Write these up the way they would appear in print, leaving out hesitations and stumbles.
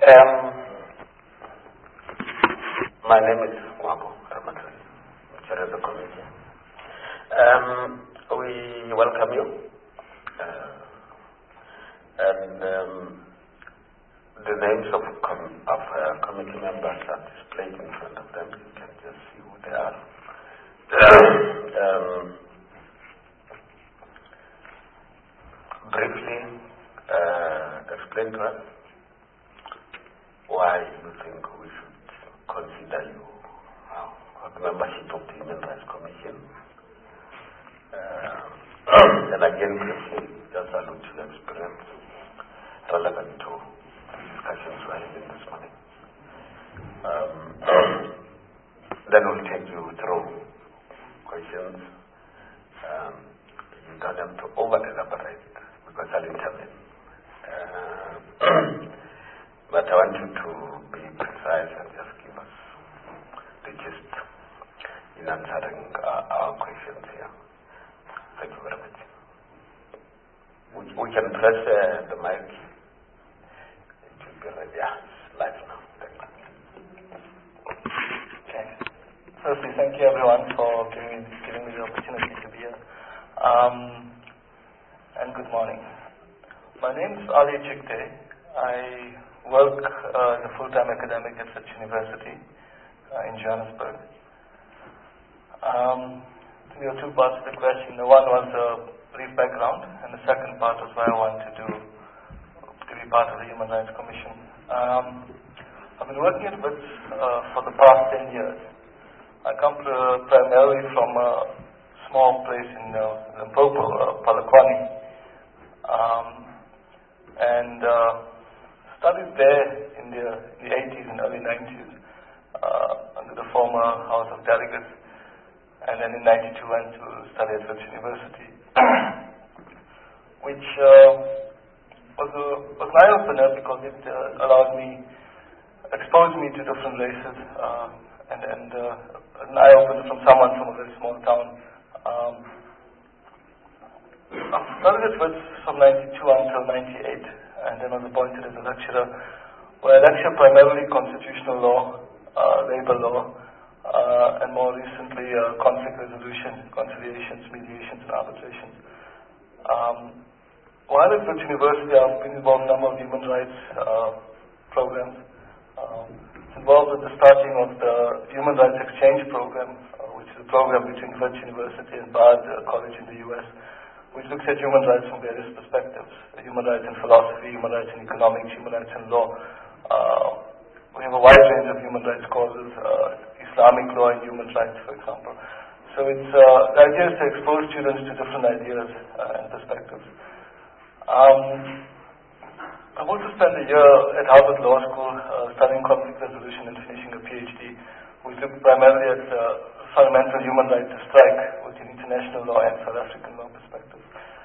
My name is Wabo Ramadan, Chair of the Committee. We welcome you, and the names of committee members are displayed in front of them. You can just see who they are. Briefly explain to us why you think we should consider you for the membership of the Human Rights Commission. And again, briefly, just allude to your experience relevant to the discussions we're having this morning. Then we'll take you through questions. You don't have to over-elaborate because I'll intervene. But I want you to be precise and just give us the gist in answering our questions here. Thank you very much. We can press the mic. It will be ready. Yeah, it's live now. Thank you. Okay. Firstly, thank you everyone for giving me the opportunity to be here. And good morning. My name is Ali Chikte. I work as a full-time academic at Wits University in Johannesburg. There are two parts to the question. The one was a brief background, and the second part was why I wanted to be part of the Human Rights Commission. I've been working at Wits for the past 10 years. I come primarily from a small place in Limpopo, Polokwane. And studied there in the 80s and early 90s under the former House of Delegates, and then in 92 went to study at Wits University, which was an eye-opener because it exposed me to different races, and an eye-opener from someone from a very small town. I started at Wits from 92 until 98, and then was appointed as a lecturer, where I lecture primarily constitutional law, labor law, and more recently conflict resolution, conciliations, mediations, and arbitrations. While at Wits University, I've been involved in a number of human rights programs. Involved with the starting of the Human Rights Exchange Program, which is a program between Wits University and Bard College in the US, which looks at human rights from various perspectives: human rights in philosophy, human rights in economics, human rights in law. We have a wide range of human rights causes, Islamic law and human rights, for example. So it's the idea is to expose students to different ideas and perspectives. I've also spent a year at Harvard Law School studying conflict resolution and finishing a PhD, which looked primarily at fundamental human right to strike within international law and South African law perspectives.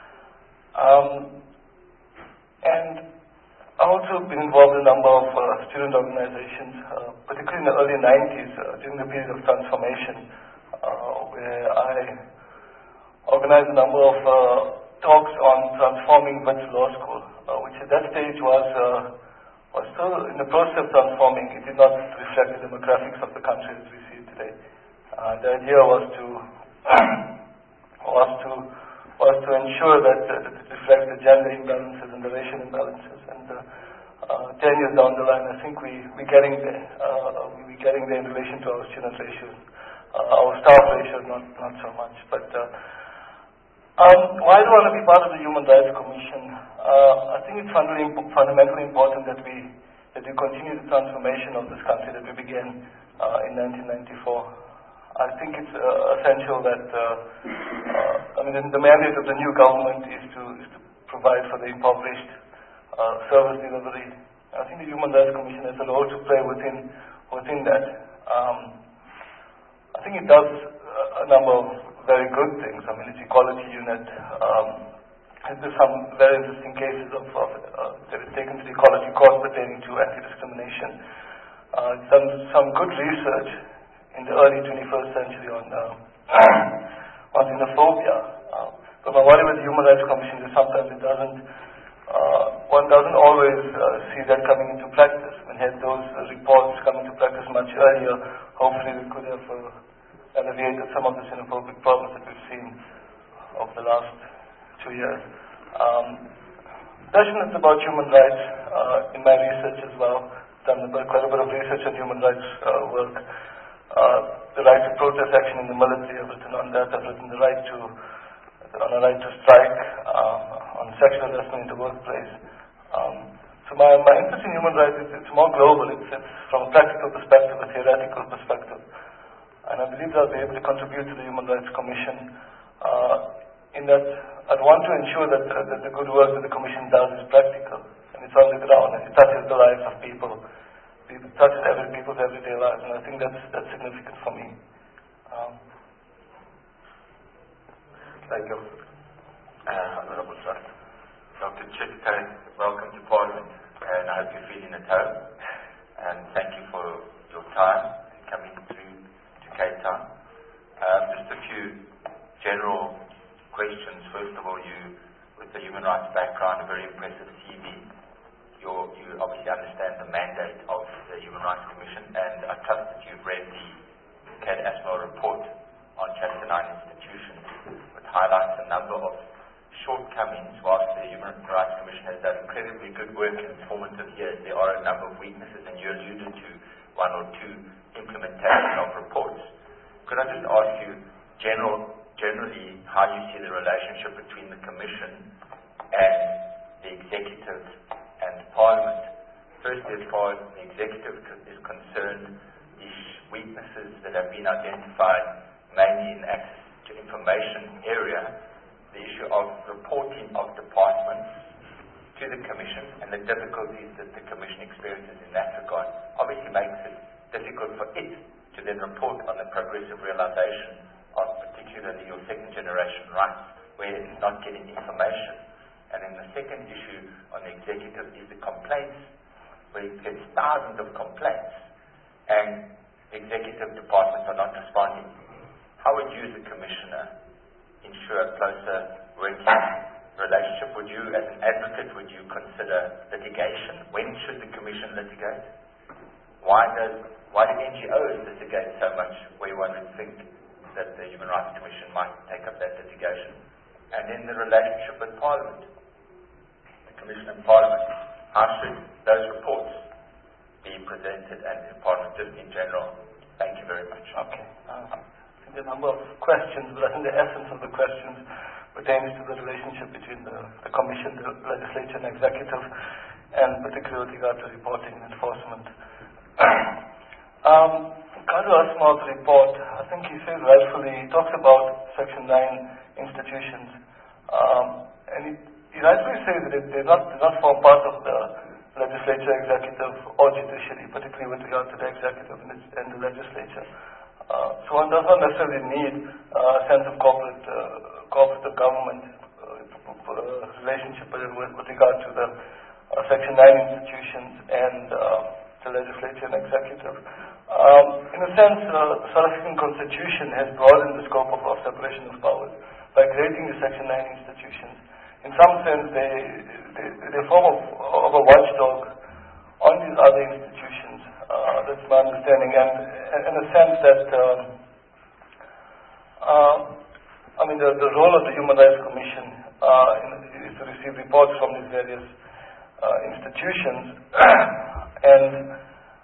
And I've also been involved in a number of student organizations, particularly in the early 90s, during the period of transformation, where I organized a number of talks on transforming Wits Law School, which at that stage was still in the process of transforming. It did not reflect the demographics of the country as we see it today. The idea was to ensure that it reflects the gender imbalances and the racial imbalances. And 10 years down the line, I think we're getting there. We're getting there in relation to our student ratios. Our staff ratios, not so much. But why do I want to be part of the Human Rights Commission? I think it's fundamentally important that we continue the transformation of this country that we began in 1994. I think it's essential that the mandate of the new government is to provide for the impoverished, service delivery. I think the Human Rights Commission has a role to play within that. I think it does a number of very good things. Its equality unit has been some very interesting cases of that is taken to the equality court pertaining to anti-discrimination. It's done some good research in the early 21st century on xenophobia. But my worry with the Human Rights Commission is sometimes one doesn't always see that coming into practice. and had those reports come into practice much earlier, hopefully we could have alleviated some of the xenophobic problems that we've seen over the last 2 years. Passionate about human rights in my research as well. Done quite a bit of research on human rights work. The right to protest action in the military, I've written on that. I've written on the right to strike, on sexual harassment in the workplace. So my interest in human rights it's more global. It's from a practical perspective, a theoretical perspective, and I believe I'll be able to contribute to the Human Rights Commission in that I'd want to ensure that the good work that the Commission does is practical and it's on the ground and it touches the lives of people. It touches people's everyday lives, and I think that's significant for me. Thank you, Honorable Sir. Dr. Chitkai, welcome to Parliament, and I hope you're feeling at home. And thank you for your time coming through to Cape Town. Just a few general questions. First of all, you, with the human rights background, a very impressive CV. You obviously understand the mandate of the Human Rights Commission, and I trust that you've read the CAD ASMO report on Chapter 9 institutions, which highlights a number of shortcomings. Whilst the Human Rights Commission has done incredibly good work in its formative years, there are a number of weaknesses, and you alluded to one or two implementation of reports. Could I just ask you generally how you see the relationship between the Commission and the Executive and Parliament? Firstly, as far as the Executive is concerned, the weaknesses that have been identified mainly in access to information area, the issue of reporting of departments to the Commission and the difficulties that the Commission experiences in that regard obviously makes it difficult for it to then report on the progressive realization of particularly your second generation rights, where it's not getting information. And then the second issue on the Executive is the complaints, where it gets thousands of complaints and the Executive departments are not responding. How would you as a Commissioner ensure a closer working relationship? Would you, as an advocate, would you consider litigation? When should the Commission litigate? Why do NGOs litigate so much, where one would think that the Human Rights Commission might take up that litigation? And then the relationship with Parliament, the Commission and Parliament. How should those reports be presented and in Parliament, just in general? Thank you very much. Okay. A number of questions, but I think the essence of the questions pertains to the relationship between the Commission, the Legislature and Executive, and particularly with regard to reporting and enforcement. Kadu Asma's report, I think he says rightfully, he talks about Section 9 institutions, and he rightfully says that they not form part of the Legislature, Executive, or Judiciary, particularly with regard to the Executive and the Legislature. So one does not necessarily need a sense of cooperative government relationship with regard to the Section 9 institutions and the Legislature and Executive. In a sense, the South African Constitution has broadened the scope of our separation of powers by creating the Section 9 institutions. In some sense, they form of a watchdog on these other institutions. That's my understanding, and in a sense that the role of the Human Rights Commission is to receive reports from these various institutions, and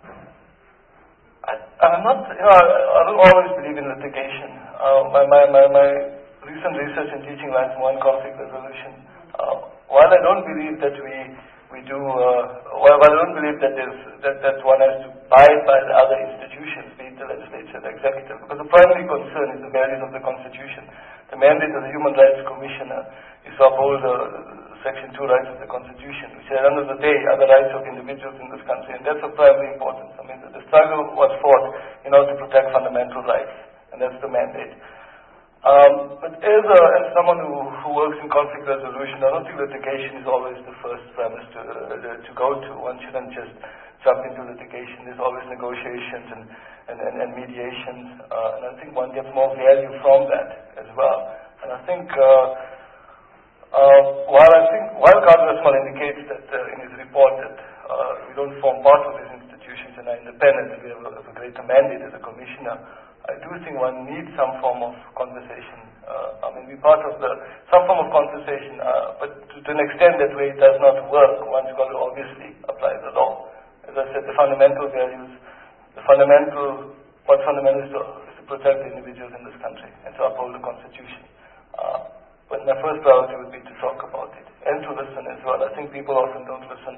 I'm not, I don't always believe in litigation. My recent research in teaching lines more on conflict resolution. While I don't believe that while I don't believe that one has to abide by the other institutions, be it the Legislature and the Executive, because the primary concern is the values of the Constitution. The mandate of the Human Rights Commissioner is to uphold Section 2 rights of the Constitution, which at the end of the day are the rights of individuals in this country, and that's of primary importance. I mean, the struggle was fought in order to protect fundamental rights, and that's the mandate. But as someone who works in conflict resolution, I don't think litigation is always the first premise to go to. One shouldn't just jump into litigation. There's always negotiations and mediations, and I think one gets more value from that as well. And I think while Kadu Asmal indicates that in his report that we don't form part of these institutions and are independent. We have a greater mandate as a commissioner. I do think one needs some form of conversation. Be part of some form of conversation, but to an extent that way it does not work. One's got to obviously apply the law. As I said, the fundamental values, what's fundamental is to protect the individuals in this country and to uphold the Constitution. But my first priority would be to talk about it and to listen as well. I think people often don't listen.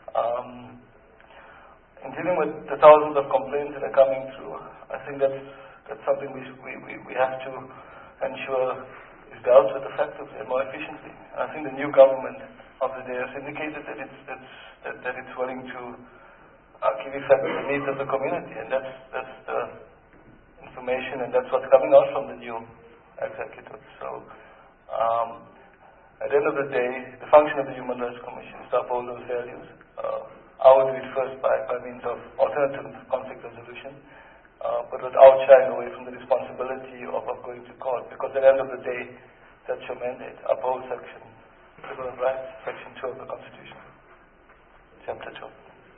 In dealing with the thousands of complaints that are coming through, I think that's something we have to ensure is dealt with effectively and more efficiently. And I think the new government of the day has indicated that it's willing to give effect to the needs of the community, and that's the information, and that's what's coming out from the new executive. So, at the end of the day, the function of the Human Rights Commission is to uphold those values. I would do it first by means of alternative conflict resolution, but without shying away from the responsibility of going to court, because at the end of the day, that's your mandate. Uphold Section Civil Rights, Section 2 of the Constitution, Chapter 2.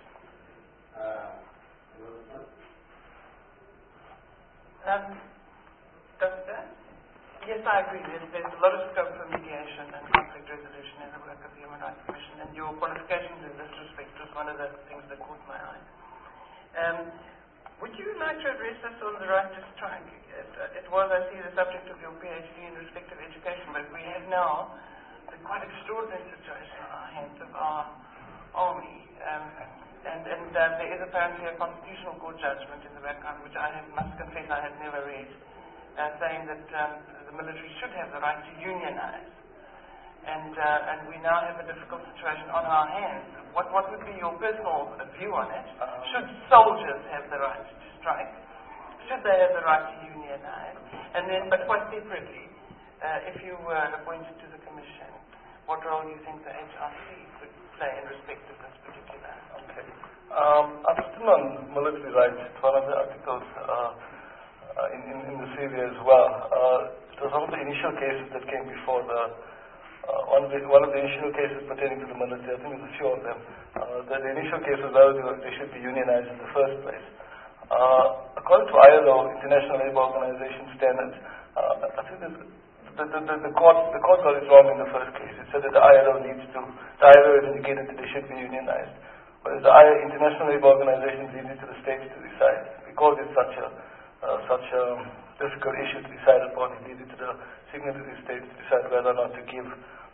Yes, I agree. There's a lot of scope for mediation and conflict resolution in the work of the Human Rights Commission, and your qualifications in this respect was one of the things that caught my eye. Would you like to address us on the right to strike? It was, I see, the subject of your PhD in respect of education, but we have now the quite extraordinary situation on our hands of our army. And there is apparently a constitutional court judgment in the background, which I must confess I had never read, saying that the military should have the right to unionize. And we now have a difficult situation on our hands. What would be your personal view on it? Should soldiers have the right to strike? Should they have the right to unionize? And then, but quite separately, if you were appointed to the commission, what role do you think the HRC could play in respect of this particular? Okay. I'm still on military rights. It's one of the articles in the CV as well. It was one of the initial cases that came before one of the initial cases pertaining to the military. I think there's a few of them. The initial case was whether they should be unionized in the first place. According to ILO, International Labour Organization standards, I think the court got it wrong in the first case. It said that the ILO has indicated that they should be unionized. Whereas the International Labour Organization leaves it to the states to decide. Because it's such a difficult issue to decide upon, it leaves it to the signatory states to decide whether or not to give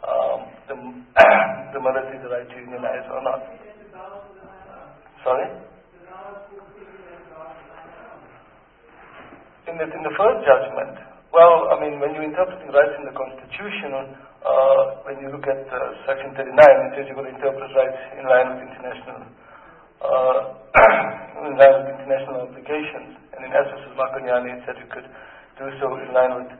the military the right to unionize or not. Sorry? In the first judgment, well, when you interpret the rights in the Constitution, when you look at Section 39, it says you're going to interpret rights in line with international obligations. And in essence, as Makanyani said, you could do so in line with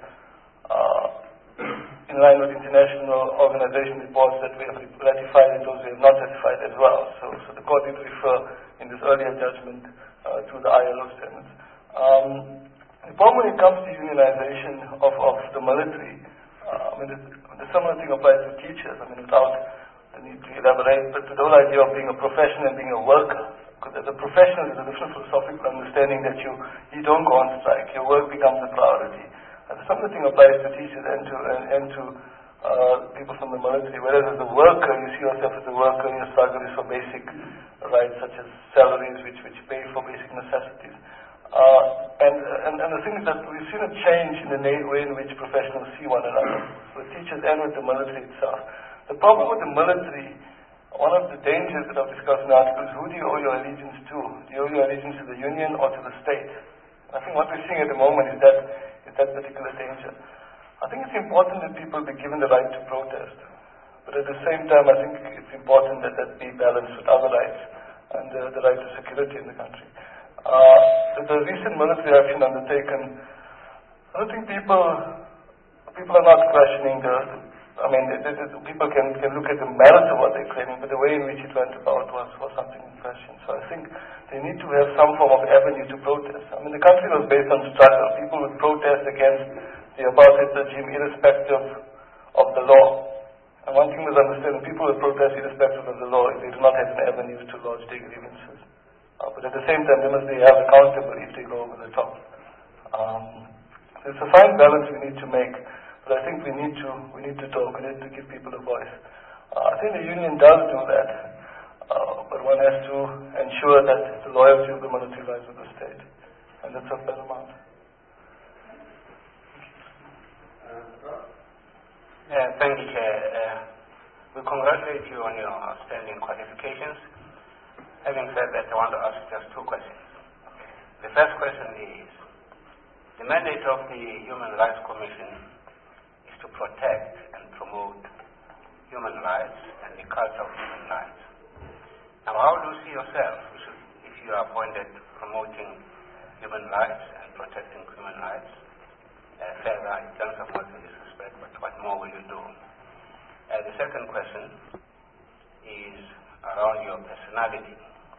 international organization reports that we have ratified and those we have not ratified as well. So the court did refer in this earlier judgment to the ILO standards. The problem when it comes to unionization of the military, the similar thing applies to teachers. Without the need to elaborate, but the whole idea of being a professional and being a worker. Because as a professional, there's a different philosophical understanding that you don't go on strike. Your work becomes a priority. And the similar thing applies to teachers and to people from the military. Whereas as a worker, you see yourself as a worker, and your struggle is for basic rights such as salaries, which pay for basic necessities. And the thing is that we've seen a change in the way in which professionals see one another, with teachers and with the military itself. The problem with the military, one of the dangers that I've discussed in the article is who do you owe your allegiance to? Do you owe your allegiance to the union or to the state? I think what we're seeing at the moment is that particular danger. I think it's important that people be given the right to protest, but at the same time I think it's important that that be balanced with other rights and the right to security in the country. The recent military action undertaken, I don't think people are not questioning people can look at the merits of what they're claiming, but the way in which it went about was something in question. So I think they need to have some form of avenue to protest. The country was based on struggle. People would protest against the apartheid regime irrespective of the law. And one thing was understand, people would protest irrespective of the law if they do not have an avenue to lodge grievances. But at the same time, they must be held accountable if they go over the top. It's a fine balance we need to make, but I think we need to talk, we need to give people a voice. I think the union does do that, but one has to ensure that the loyalty of the monetary lies with the state, and that's of paramount. Thank you, Chair. We congratulate you on your outstanding qualifications. Having said that, I want to ask just two questions. The first question is, the mandate of the Human Rights Commission is to protect and promote human rights and the culture of human rights. Now, how do you see yourself if you are appointed promoting human rights and protecting human rights further in terms of what you disrespect, but what more will you do? The second question is around your personality.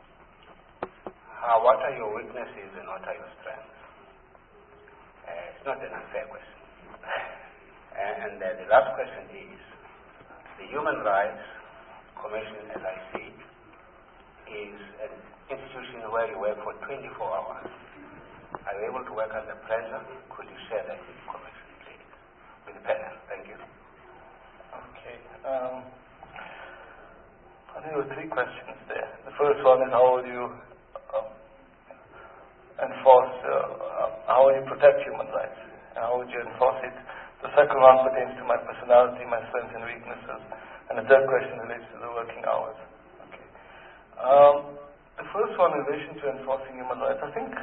What are your weaknesses and what are your strengths? It's not an unfair question. And the last question is, the Human Rights Commission, as I see it, is an institution where you work for 24 hours. Are you able to work under pressure? Could you share that with the Commission, please? With the panel. Thank you. Okay. I think there were three questions there. The first one is how would you enforce, how would you protect human rights, and how would you enforce it? The second one pertains to my personality, my strengths and weaknesses, and the third question relates to the working hours. Okay. The first one in relation to enforcing human rights, I think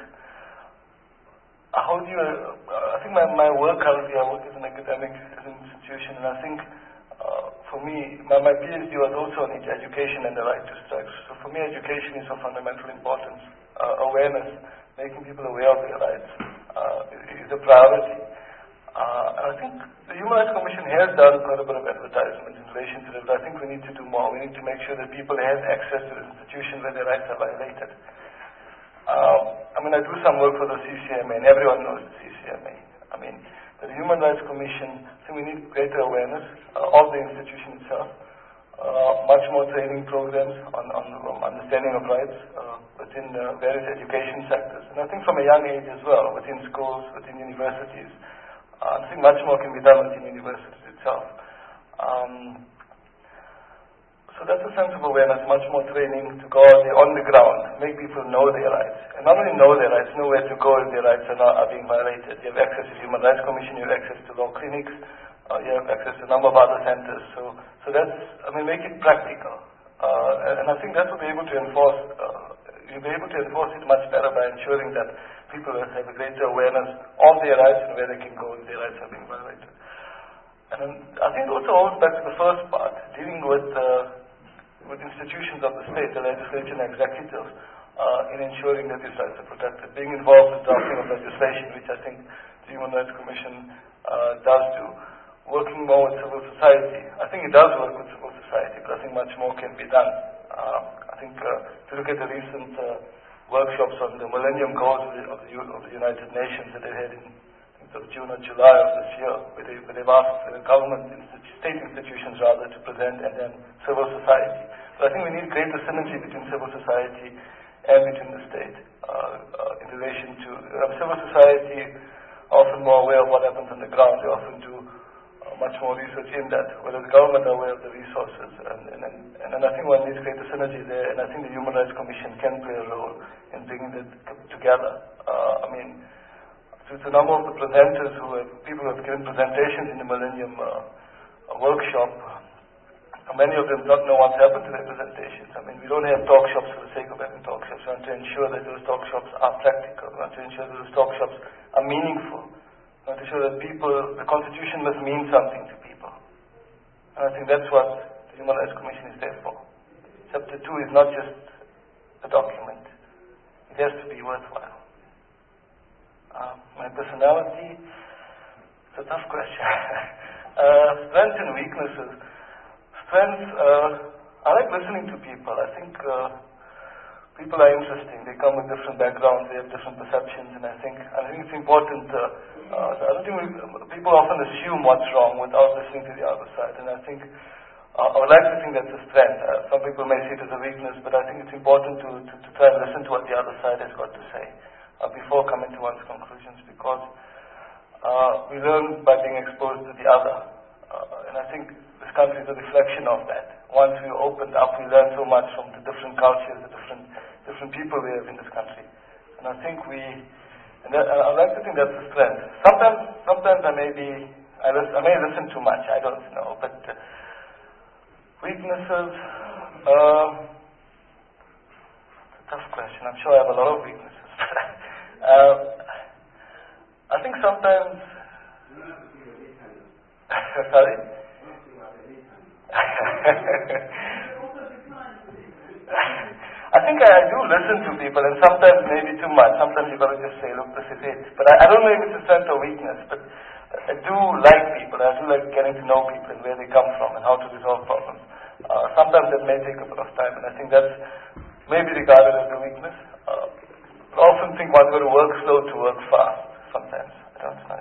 my work currently, I work as an academic institution, and I think for me, my PhD was also on education and the right to strike. So for me, education is of fundamental importance. Awareness, making people aware of their rights is a priority. I think the Human Rights Commission has done quite a bit of advertisement in relation to this, but I think we need to do more. We need to make sure that people have access to the institution where their rights are violated. I do some work for the CCMA, and everyone knows the CCMA. The Human Rights Commission, I think we need greater awareness of the institution itself, much more training programs on understanding of rights within various education sectors, and I think from a young age as well, within schools, within universities. I think much more can be done within universities itself. So that's a sense of awareness, much more training to go out there on the ground, make people know their rights. And not only know their rights, know where to go if their rights are being violated. You have access to the Human Rights Commission, you have access to law clinics, you have access to a number of other centers. So that's, make it practical. And I think that will be able to enforce, you'll be able to enforce it much better by ensuring that people have a greater awareness of their rights and where they can go if their rights are being violated. And I think also goes back to the first part, dealing with institutions of the state, the legislature and executive, in ensuring that these rights are protected. Being involved in drafting of legislation, which I think the Human Rights Commission does do. Working more with civil society. I think it does work with civil society, but I think much more can be done. I think if you look at the recent workshops on the Millennium Goals of the United Nations that they had in June or July of this year, where they've asked the government, state institutions rather, to present, and then civil society. So I think we need greater synergy between civil society and between the state in relation to civil society, often more aware of what happens on the ground. They often do much more research in that, whereas the government are aware of the resources. And I think one needs greater synergy there, and I think the Human Rights Commission can play a role in bringing that together. To a number of the presenters people who have given presentations in the Millennium Workshop, many of them don't know what's happened to their presentations. We don't have talk shops for the sake of having talk shops. We want to ensure that those talk shops are practical. We want to ensure that those talk shops are meaningful. We want to ensure that the Constitution must mean something to people. And I think that's what the Human Rights Commission is there for. Chapter 2 is not just a document. It has to be worthwhile. My personality, it's a tough question. Strengths and weaknesses. Strengths, I like listening to people. I think people are interesting. They come with different backgrounds, they have different perceptions, and I think it's important. I don't think people often assume what's wrong without listening to the other side, and I think I would like to think that's a strength. Some people may see it as a weakness, but I think it's important to try and listen to what the other side has got to say before coming to one's conclusions, because we learn by being exposed to the other. And I think this country is a reflection of that. Once we opened up, we learn so much from the different cultures, the different people we have in this country. And I think I like to think that's a strength. Sometimes I may listen too much, I don't know, but weaknesses, tough question. I'm sure I have a lot of weaknesses. I think sometimes, sorry? I think I do listen to people, and sometimes maybe too much. Sometimes you've got to just say, look, this is it. But I don't know if it's a strength or weakness, but I do like people. I do like getting to know people and where they come from and how to resolve problems. Sometimes that may take a bit of time, and I think that's maybe regarded as a weakness. I often think one's got to work slow to work fast sometimes. I don't know.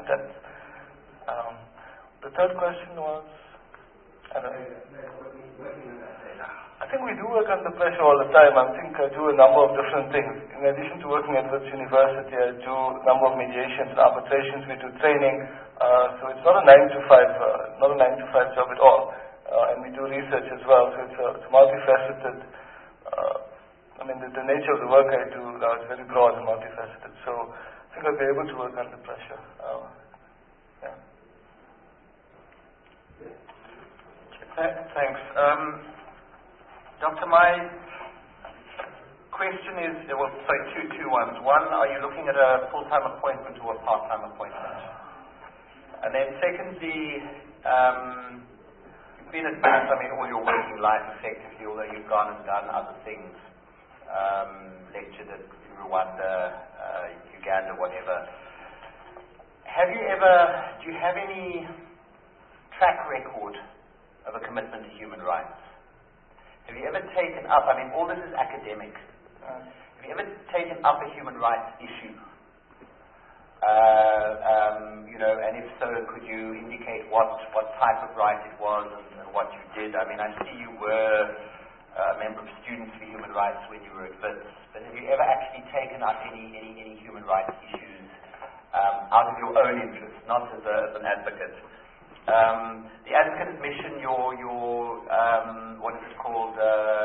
The third question was, I don't know. I think we do work under pressure all the time. I think I do a number of different things. In addition to working at Wits University, I do a number of mediations and arbitrations. We do training. So it's not a 9 to 5 job at all. And we do research as well. So it's multifaceted. The nature of the work I do now is very broad and multifaceted. So I think I'll be able to work under pressure. Thanks. Doctor, my question is, two ones. One, are you looking at a full-time appointment or a part-time appointment? And then secondly, you've been at Wits, all your working life effectively, although you've gone and done other things, lectured at Rwanda, Uganda, whatever. Do you have any track record of a commitment to human rights? Have you ever taken up, all this is academic, have you ever taken up a human rights issue? And if so, could you indicate what type of right it was and what you did? I see you were a member of Students for Human Rights when you were at Wits, but have you ever actually taken up any human rights issues out of your own interest, not as an advocate? The advocate admission, your what is it called?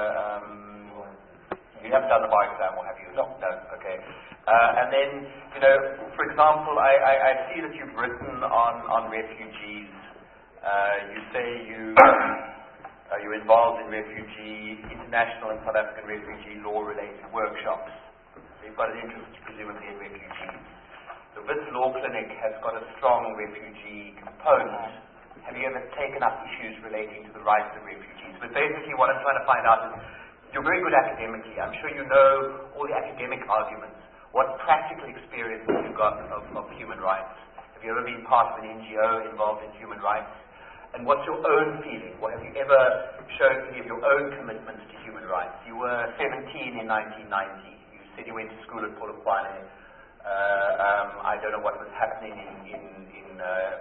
You haven't done the bar exam, or have you? No. Okay. And then, for example, I see that you've written on refugees. You say you're involved in international and South African refugee law-related workshops. So you've got an interest, presumably, in refugees. The Wits Law Clinic has got a strong refugee component. Have you ever taken up issues relating to the rights of refugees? But basically what I'm trying to find out is, you're very good academically. I'm sure you know all the academic arguments. What practical experience have you got of human rights? Have you ever been part of an NGO involved in human rights? And what's your own feeling? What have you ever shown any of your own commitments to human rights? You were 17 in 1990. You said you went to school at Polokwane. I don't know what was happening in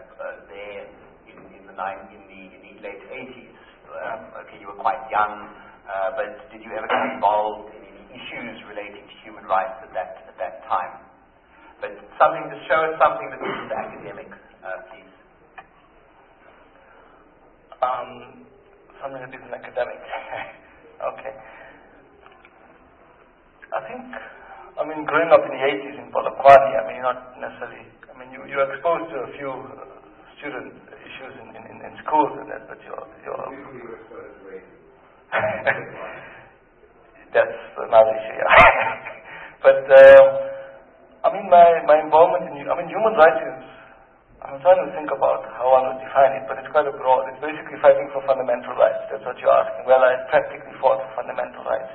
the late 80s. You were quite young, but did you ever get involved in any issues relating to human rights at that time? But something to show us something that isn't academic, please. Something that isn't academic. Okay. I think, growing up in the 80s in Polokwane, not necessarily, you're exposed to a few student issues in schools and that, but you're that's another issue, yeah. But, my involvement in, human rights is, I'm trying to think about how one would define it, but it's quite a broad. It's basically fighting for fundamental rights. That's what you're asking. Well, I practically fought for fundamental rights.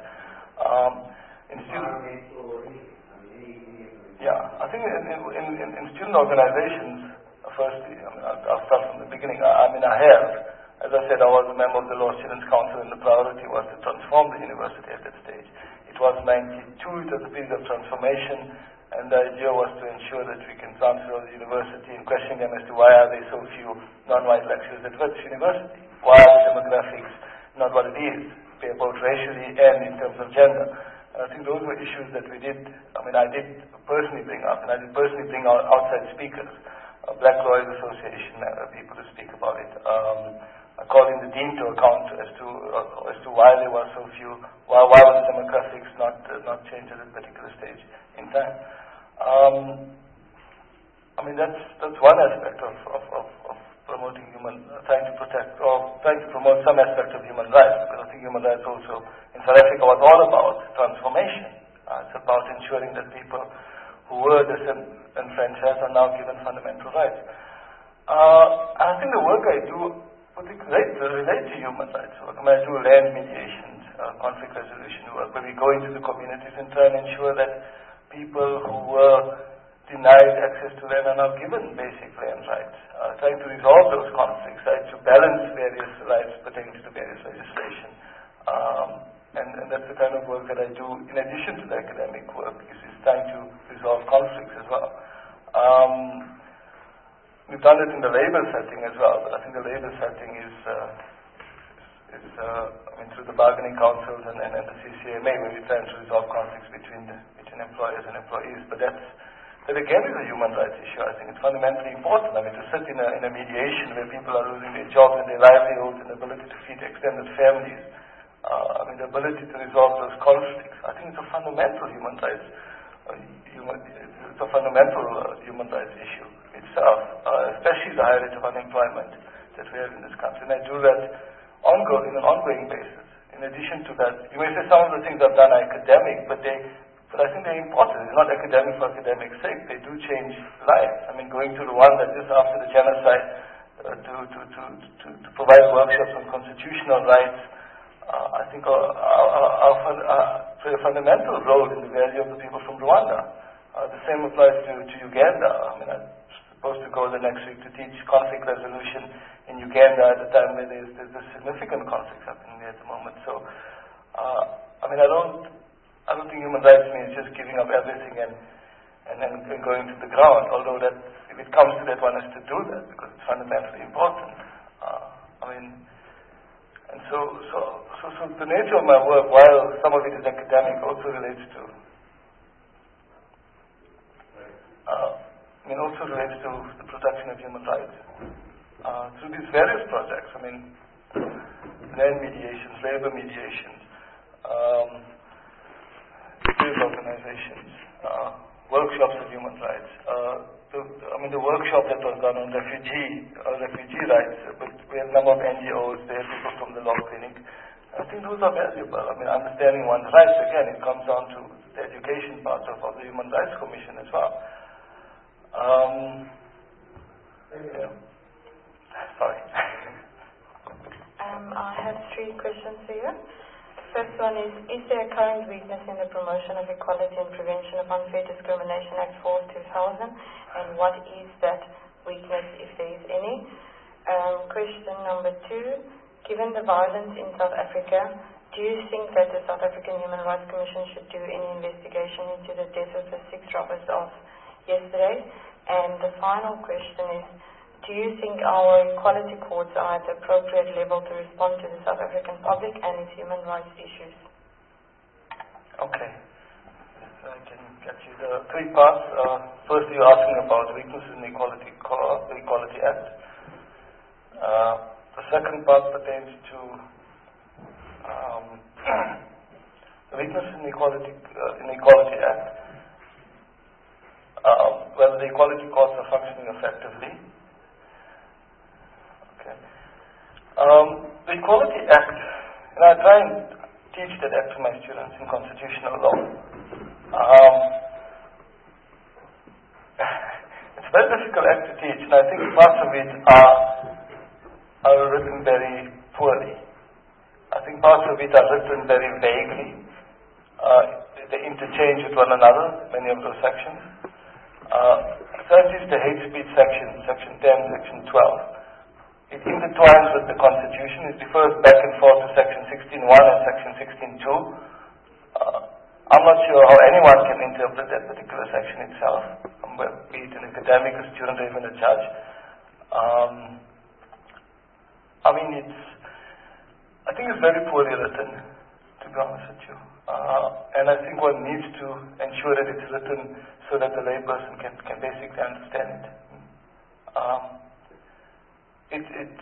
I think in student organizations, firstly, I'll start from the beginning. I have. As I said, I was a member of the Law Students' Council, and the priority was to transform the university at that stage. It was 92, it was a period of transformation, And the idea was to ensure that we can transfer the university and question them as to why are there so few non-white lecturers at Wits University? Why are the demographics not what it is, both racially and in terms of gender? And I think those were issues that we did, I did personally bring up, and I did personally bring out outside speakers, Black Lawyers Association people to speak about it, calling the dean to account as to why there were so few, why were the demographics not changed at a particular stage in time. That's one aspect of promoting trying to protect or trying to promote some aspect of human rights, because I think human rights also in South Africa was all about transformation. It's about ensuring that people who were disenfranchised are now given fundamental rights. I think the work I do would relate to human rights work. I do land mediations, conflict resolution work, where we go into the communities and try and ensure that people who were denied access to land are now given basic land rights, trying to resolve those conflicts, right, to balance various rights pertaining to the various legislation. And that's the kind of work that I do in addition to the academic work, is trying to resolve conflicts as well. We've done it in the labor setting as well, but I think the labor setting is through the bargaining councils and the CCMA, where we try to resolve conflicts between employers and employees. But that again is a human rights issue. I think it's fundamentally important. To sit in a mediation where people are losing their jobs and their livelihoods and the ability to feed extended families, the ability to resolve those conflicts, I think it's a fundamental human rights human rights issue itself, especially the high rate of unemployment that we have in this country. And I do that on an ongoing basis. In addition to that, you may say some of the things I've done are academic, but I think they're important. They're not academic for academic's sake. They do change lives. Going to Rwanda just after the genocide to provide workshops on constitutional rights, I think play a fundamental role in the value of the people from Rwanda. The same applies to Uganda. I'm supposed to go the next week to teach conflict resolution in Uganda at a time where there's significant conflicts happening there at the moment. So, I don't think human rights means just giving up everything and then going to the ground. Although that, if it comes to that, one has to do that because it's fundamentally important. So the nature of my work, while some of it is academic, also relates to the protection of human rights through these various projects. Land mediations, labor mediations, trade organizations, workshops on human rights. The workshop that was done on refugee rights, but we have a number of NGOs, there are people from the law clinic. I think those are valuable. Understanding one's rights, again, it comes down to the education part of the Human Rights Commission as well. Sorry. I have 3 questions for you. First one is there a current weakness in the Promotion of Equality and Prevention of Unfair Discrimination Act 4/2000, and what is that weakness, if there is any? Question number 2, given the violence in South Africa, do you think that the South African Human Rights Commission should do any investigation into the death of the 6 robbers of yesterday? And the final question is, do you think our equality courts are at the appropriate level to respond to the South African public and its human rights issues? Okay. I can get you the 3 parts. First, you're asking about weaknesses in the Equality Act. The second part pertains to the weakness in the Equality Act, whether the equality courts are functioning effectively. The Equality Act, I try and teach that act to my students in constitutional law. It's a very difficult act to teach, and I think parts of it are written very poorly. I think parts of it are written very vaguely. They interchange with one another, many of those sections. That is the hate speech section 10, section 12. It intertwines with the Constitution. It refers back and forth to section 16.1 and section 16.2. I'm not sure how anyone can interpret that particular section itself, be it an academic, a student, or even a judge. I think it's very poorly written, to be honest with you. And I think one needs to ensure that it's written so that the layperson can basically understand it. It's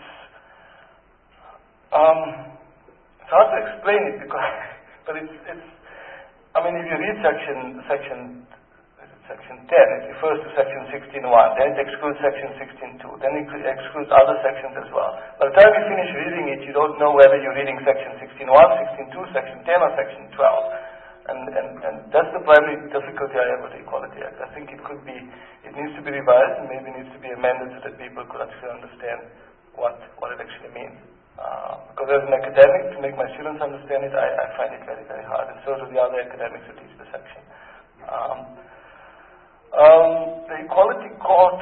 hard to explain it but it's. If you read section 10, it refers to section 16.1, then it excludes section 16.2, then it excludes other sections as well. By the time you finish reading it, you don't know whether you're reading section 16.1, 16.2, section 10, or section 12. And that's the primary difficulty I have with the Equality Act. I think it needs to be revised and maybe needs to be amended so that people could actually understand what it actually means. Because as an academic, to make my students understand it, I find it very, very hard, and so do the other academics who teach the section. The Equality Court,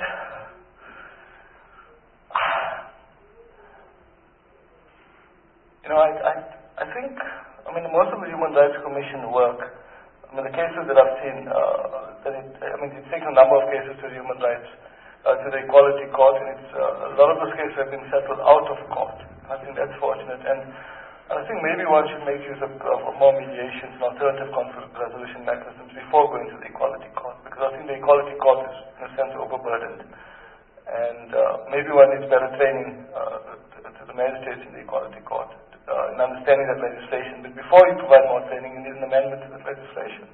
I think, most of the Human Rights Commission work, the cases that I've seen, it's taken a number of cases to the Human Rights, to the Equality Court, and a lot of those cases have been settled out of court. I think that's fortunate, and I think maybe one should make use of more mediations and alternative conflict resolution mechanisms before going to the Equality Court, because I think the Equality Court is, in a sense, overburdened, and maybe one needs better training to the magistrates in the Equality Court in understanding that legislation. But before you provide more training, you need an amendment to the legislation.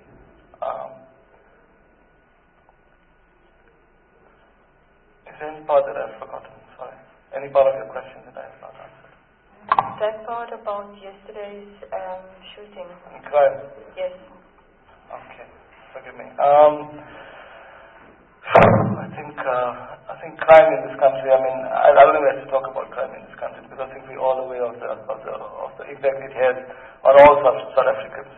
Is there any part that I've forgotten? Sorry. Any part of your question that I have not answered? That part about yesterday's shooting. Crime? Yes. Okay. Forgive me. I think crime in this country, I don't even have to talk about crime in this country because I think we're all aware of the impact it has on all South Africans.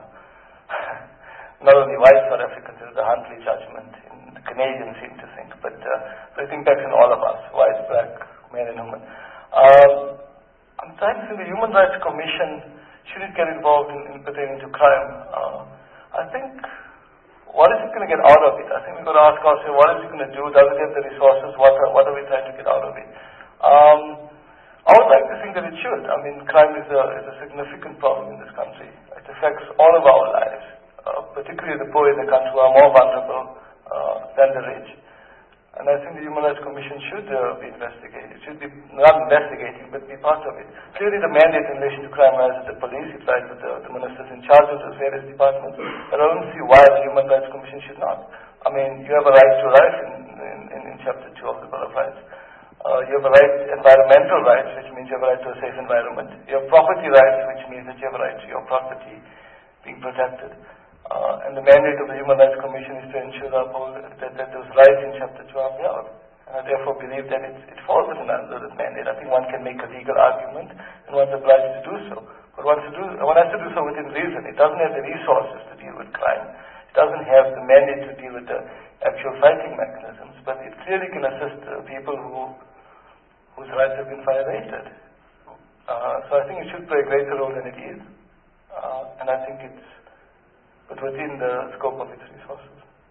Not only white South Africans, it's the Huntley judgment, and the Canadians seem to think, but it impacts in all of us, white, black, men and women. I'm trying to think the Human Rights Commission shouldn't get involved in pertaining to crime. I think, what is it going to get out of it? I think we've got to ask ourselves, what is it going to do? Does it have the resources? What are we trying to get out of it? I would like to think that it should. Crime is a significant problem in this country. It affects all of our lives, particularly the poor in the country who are more vulnerable than the rich. And I think the Human Rights Commission should be investigated. It should be not investigating, but be part of it. Clearly the mandate in relation to crime lies with the police, it lies with the ministers in charge of those various departments. But I don't see why the Human Rights Commission should not. You have a right to life in Chapter 2 of the Bill of Rights. You have a right, environmental rights, which means you have a right to a safe environment. You have property rights, which means that you have a right to your property being protected. And the mandate of the Human Rights Commission is to ensure that those rights in Chapter 2 are upheld. And I therefore believe that it falls within that mandate. I think one can make a legal argument, and one's obliged to do so. But one has to do so within reason. It doesn't have the resources to deal with crime. It doesn't have the mandate to deal with the actual fighting mechanisms. But it clearly can assist people whose rights have been violated. So I think it should play a greater role than it is. And I think it's within the scope of its resources.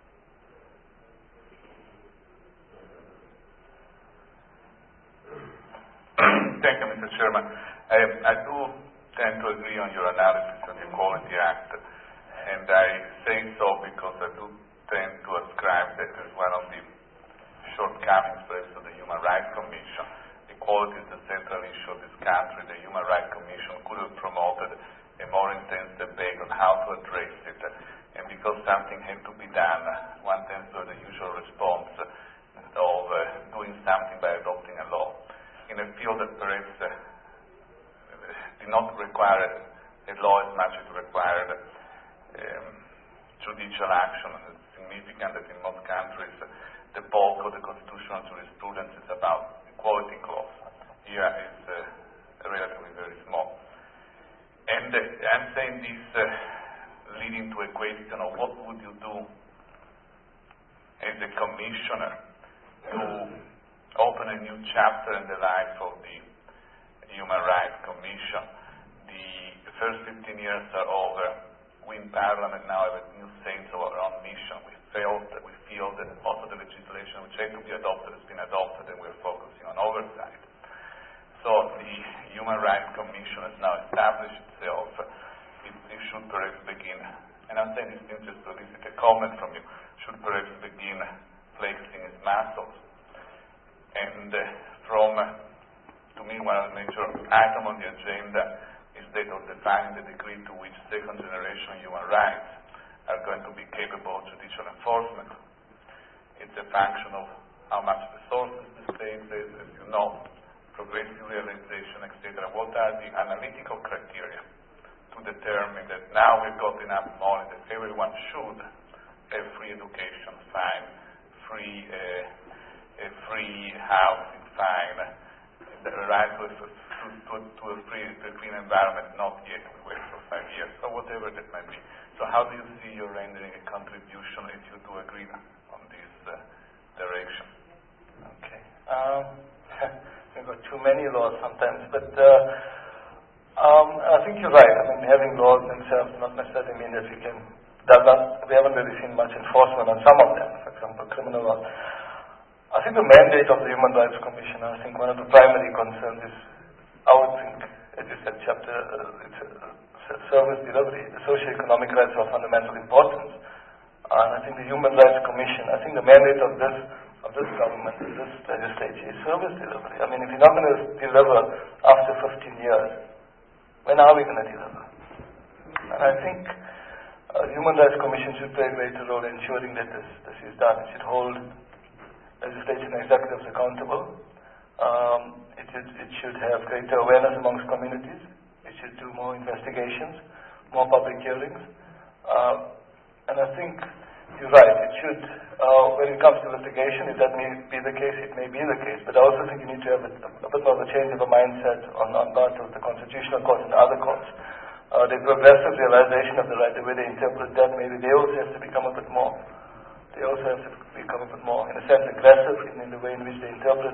Thank you, Mr. Chairman. I do tend to agree on your analysis on the Equality Act, and I say so because I do tend to ascribe that as one of the shortcomings perhaps of the Human Rights Commission. Equality is the central issue of this country. The Human Rights Commission could have promoted a more intense debate on how to address it, and because something had to be done, one tends to have the usual response of doing something by adopting a law in a field that perhaps did not require a law as much as it required judicial action. And it's significant that in most countries the bulk of the constitutional jurisprudence is about equality clause. Here it's relatively very small. And I'm saying this leading to a question of what would you do as a commissioner to open a new chapter in the life of the Human Rights Commission. The first 15 years are over. we in Parliament now have a new sense of our own mission. We feel that most of the legislation which had to be adopted has been adopted, and we're focusing on oversight. So the Human Rights Commission has now established itself. It should perhaps begin, and I'm saying this just to elicit a comment from you, should perhaps begin flexing its muscles. And to me, one of the major items on the agenda is that of defining the degree to which second-generation human rights are going to be capable of judicial enforcement. It's a function of how much resources the state has, as you know, progressive realization, etc. What are the analytical criteria to determine that now we've got enough money that everyone should have free education, fine, free housing, fine, the right to a clean environment, not yet, we wait for 5 years, or whatever that might be. So how do you see your rendering a contribution if you do agree on this direction? Okay. We've got too many laws sometimes, but I think you're right. I mean, having laws themselves not necessarily mean that we haven't really seen much enforcement on some of them, for example, criminal laws. I think the mandate of the Human Rights Commission, I think one of the primary concerns is, I would think, as you said, it's service delivery. The socio-economic rights are of fundamental importance. And I think the Human Rights Commission, I think the mandate of this government, of this legislature, is service delivery. I mean, if you're not going to deliver after 15 years, when are we going to deliver? And I think the Human Rights Commission should play a greater role in ensuring that this is done. It should hold legislation and executives accountable. It should have greater awareness amongst communities. It should do more investigations, more public hearings. And I think you're right. It should, when it comes to litigation, if that may be the case, it may be the case. But I also think you need to have a bit more of a change of a mindset on part of the Constitutional Court and other courts. The progressive realization of the right, the way they interpret that, maybe they also have to become a bit more. They also have to become a bit more, in a sense, aggressive in the way in which they interpret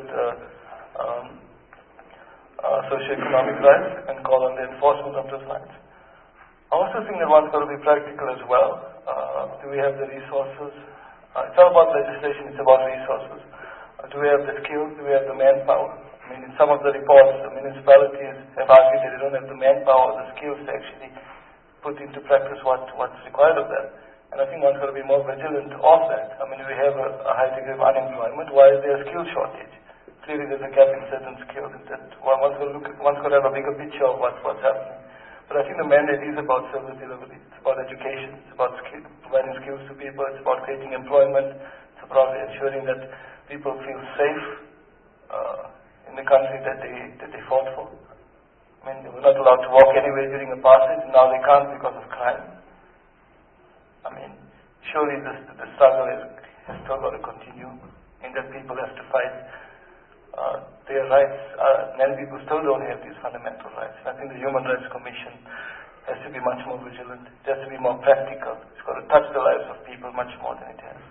socio-economic rights and call on the enforcement of those rights. I also think that one's got to be practical as well. Do we have the resources? It's not about legislation, it's about resources. Do we have the skills? Do we have the manpower? I mean, in some of the reports, the municipalities have argued that they don't have the manpower, the skills to actually put into practice what's required of them. And I think one's got to be more vigilant of that. I mean, we have a high degree of unemployment. Why is there a skill shortage? Clearly there's a gap in certain skills. One's got to have a bigger picture of what's happening. But I think the mandate is about service delivery. It's about education. It's about providing skills to people. It's about creating employment. It's about ensuring that people feel safe in the country that they fought for. I mean, they were not allowed to walk anywhere during apartheid. Now they can't because of crime. I mean, surely the struggle has still got to continue, in that people have to fight their rights. Many people still don't have these fundamental rights. I think the Human Rights Commission has to be much more vigilant. It has to be more practical. It's got to touch the lives of people much more than it has.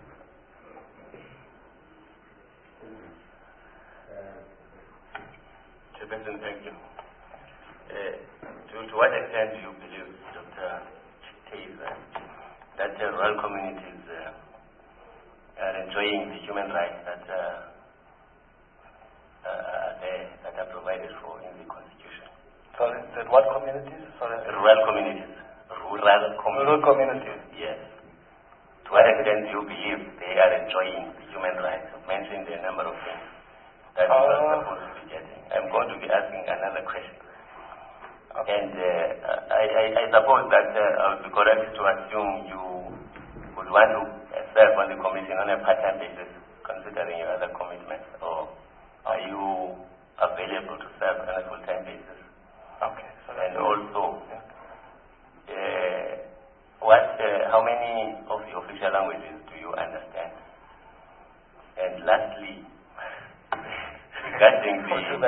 Chairperson, thank you. To what extent do you believe, Dr. Taser, that the rural communities are enjoying the human rights that are provided for in the Constitution? Sorry, that what communities? Sorry. Rural communities. Rural communities. Yes. To what extent do you believe they are enjoying the human rights? You've mentioned a number of things that you are supposed to be getting. I'm going to be asking another question. Okay. And I suppose that I would be correct to assume you would want to serve on the commission on a part-time basis, considering your other commitments, or are you available to serve on a full-time basis? Okay. And also, how many of the official languages do you understand? And lastly, regarding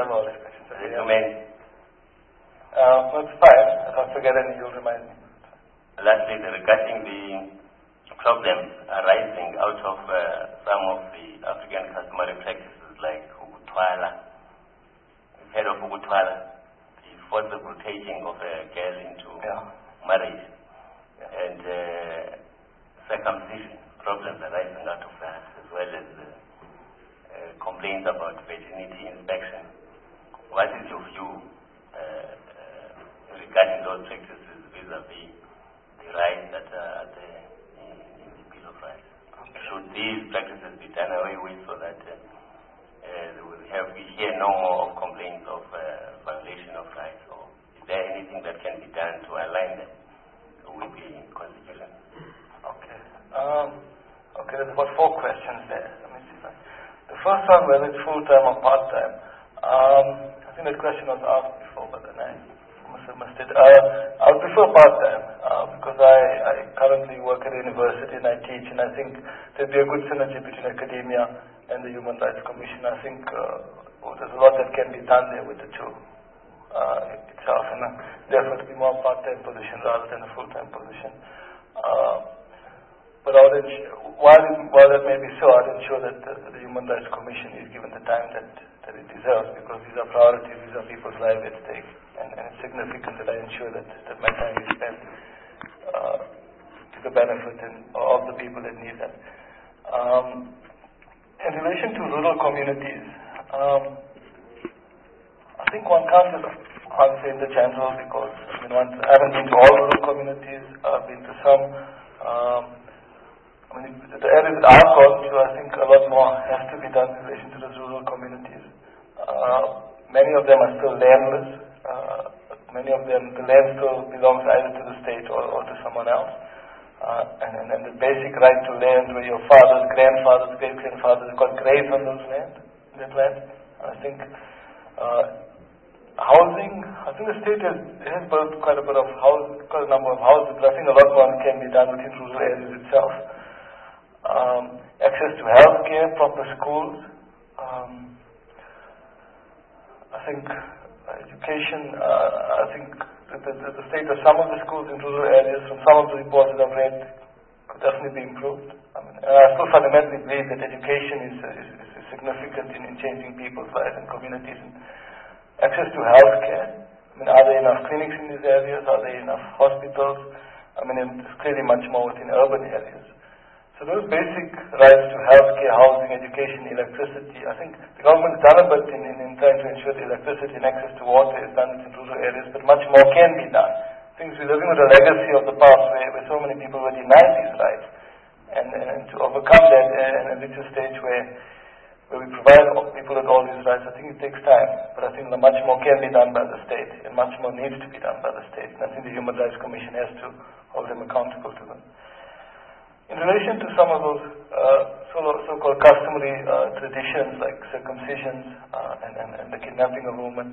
it's fine. If I forget any, you'll remind me. Lastly, regarding the problems arising out of some of the African customary practices like Ukutwala. We've heard of Ukutwala, the forcible taking of a girl into marriage. and circumcision problems arising out of that, as well as complaints about virginity inspection. What is your view regarding those practices vis-a-vis the rights that are there in the Bill of Rights? Should these practices be done away with so that we hear no more of complaints of violation of rights? Or is there anything that can be done to align them with the Constitution? Okay. Okay, there's about 4 questions there. Let me see. The first one, whether it's full-time or part-time. I think that question was asked before, but then I must have missed it. I would prefer part-time because I currently work at a university and I teach, and I think there'd be a good synergy between academia and the Human Rights Commission. I think there's a lot that can be done there with the two itself, and therefore to be more part-time position rather than a full-time position. But while that may be so, I'd ensure that the Human Rights Commission is given the time that it deserves, because these are priorities, these are people's lives at stake, and it's significant that I ensure that my time is spent to the benefit of the people that need that. In relation to rural communities, I think one can't just answer in the general, because I haven't been to all rural communities. I've been to some. The areas that I've gone to, I think a lot more has to be done in relation to the rural communities. Many of them are still landless. Many of them, the land still belongs either to the state or to someone else. And the basic right to land, where your fathers, grandfathers, great-grandfathers got graves on that land. I think housing, I think the state has built quite a number of houses, but I think a lot more can be done within rural areas itself. Access to healthcare, proper schools. I think education, I think the state of some of the schools in rural areas, from some of the reports that I've read, could definitely be improved. I still fundamentally believe that education is significant in changing people's lives and communities. And access to healthcare. Are there enough clinics in these areas? Are there enough hospitals? There's clearly much more within urban areas. So those basic rights to healthcare, housing, education, electricity, I think the government's done a bit in trying to ensure the electricity and access to water is done in rural areas, but much more can be done. I think we're living with a legacy of the past where so many people were denied these rights. And to overcome that and reach a stage where we provide people with all these rights, I think it takes time. But I think much more can be done by the state, and much more needs to be done by the state. And I think the Human Rights Commission has to hold them accountable to them. In relation to some of those so-called customary traditions like circumcisions and the kidnapping of women,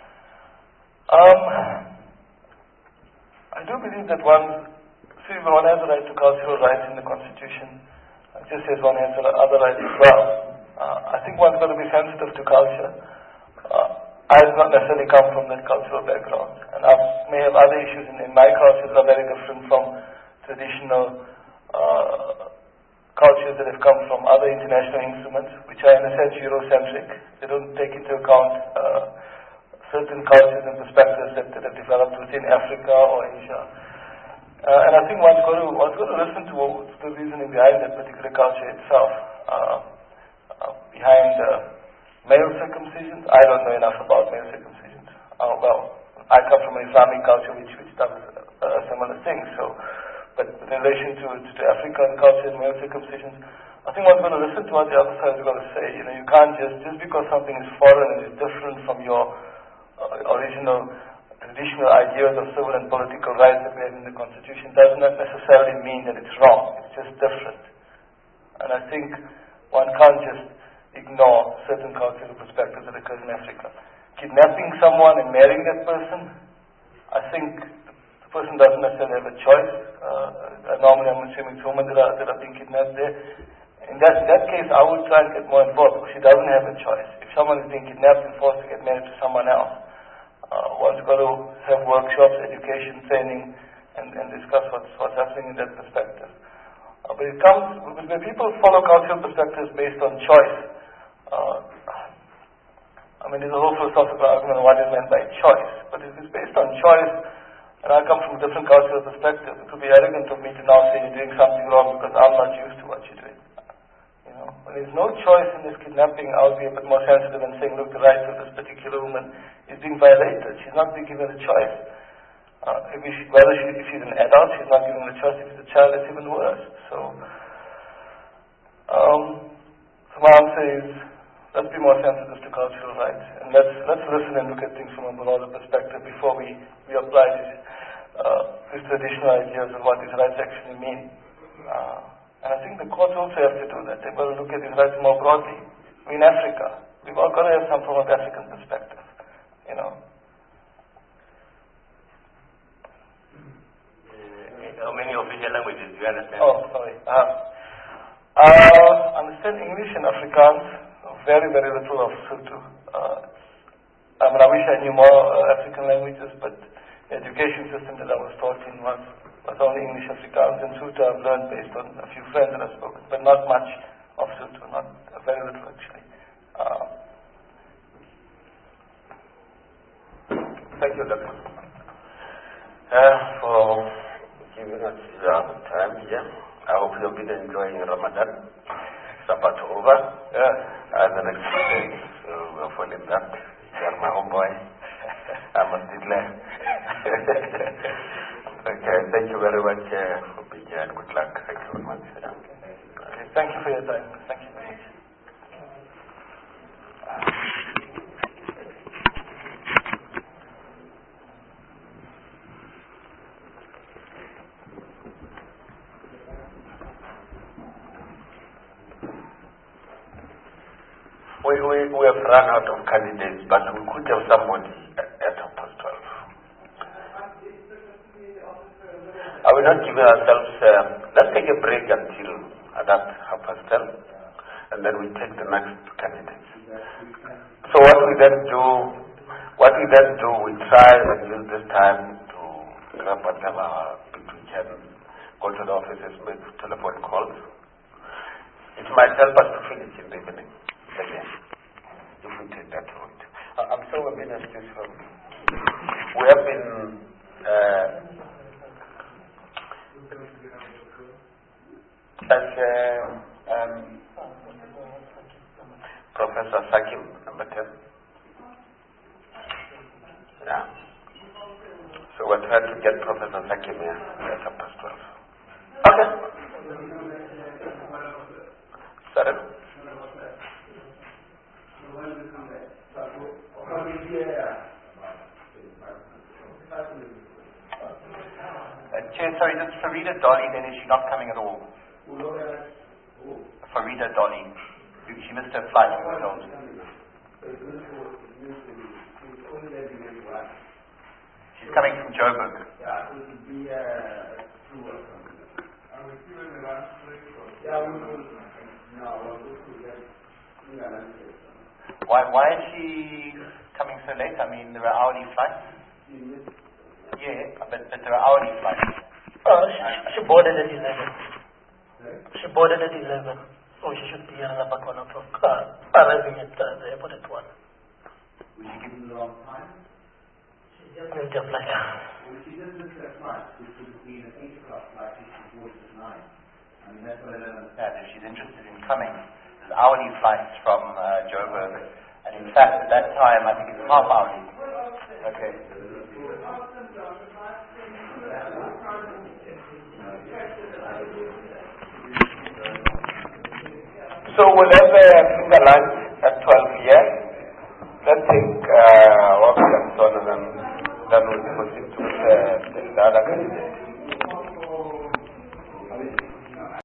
I do believe that one has a right to cultural rights in the Constitution, just as one has other rights as well. I think one's got to be sensitive to culture. I have not necessarily come from that cultural background, and I may have other issues in my culture that are very different from traditional cultures that have come from other international instruments, which are in a sense Eurocentric. They don't take into account certain cultures and perspectives that have developed within Africa or Asia. And I think one's got to listen to the reasoning behind that particular culture itself. Behind male circumcisions, I don't know enough about male circumcisions. I come from an Islamic culture which does similar things. But in relation to African culture and male circumcisions, I think one's going to listen to what the other side is going to say. You can't just because something is foreign and is different from your original traditional ideas of civil and political rights that we have in the Constitution, does not necessarily mean that it's wrong. It's just different. And I think one can't just ignore certain cultural perspectives that occur in Africa. Kidnapping someone and marrying that person, I think the person doesn't necessarily have a choice. Normally I'm assuming it's women that are being kidnapped there. In that case, I would try and get more involved, because she doesn't have a choice. If someone is being kidnapped and forced to get married to someone else, one's got to have workshops, education, training, and discuss what's happening in that perspective. But it comes, when people follow cultural perspectives based on choice, there's a whole philosophical argument on what is meant by choice. But if it's based on choice, And I come from a different cultural perspective. It would be arrogant of me to now say you're doing something wrong because I'm not used to what you're doing. When there's no choice in this kidnapping, I'll be a bit more sensitive and saying, look, the rights of this particular woman is being violated. She's not being given a choice. If she's an adult, she's not given a choice. If she's a child, it's even worse. So my answer is, let's be more sensitive to cultural rights, and let's listen and look at things from a broader perspective before we apply these traditional ideas of what these rights actually mean. And I think the courts also have to do that. They've got to look at these rights more broadly. In Africa, we've all got to have some form of African perspective, How many official languages do you understand? Oh, sorry. I understand English and Afrikaans, very, very little of Sotho. I wish I knew more African languages, but the education system that I was taught in was only English, Afrikaans, and Sotho I've learned based on a few friends that I've spoken, but not much of Sotho, not very little actually. Thank you, Doctor. For giving us time here. I hope you've been enjoying Ramadan. Sabbath over. The next day, so we're following that. You're my homeboy. I must declare. Okay, thank you very much for being here, and good luck. Thank you very much. Okay, thank you for your time. Thank you very much. We have run out of candidates, but we could have somebody at 12:30. I will not give ourselves, let's take a break until that 12:30, and then we take the next candidates. So what we then do, we try and use this time to grab whatever people can, go to the offices, make telephone calls. It might help us to finish in the evening again, if we take that route. I'm sure we've been excused from. We have been Professor Sakim, number 10. Yeah. So we're trying to get Professor Sakim here at 12:30. Okay. Sorry? Chair, sorry, this is Farida Dolly, then is she not coming at all? Farida Dolly. She missed her flight, we were told. She's coming from Joburg. Why is she coming so late? I mean, there are hourly flights. Yeah, but there are hourly flights. She boarded at 11. She boarded at 11. So she should be around about 1 o'clock. Arriving at the airport at 1. Was she given the wrong time? She just missed her flight. Well, she just missed her flight, which would have been an 8 o'clock flight if she boarded at 9. I mean, that's what I don't understand. If she's interested in coming, there's hourly flights from Joburg. And in fact, at that time, I think it's half hourly. Okay. So we'll have finger lunch at 12 here. Let's take Rob and so on, and then we'll proceed to the other candidate.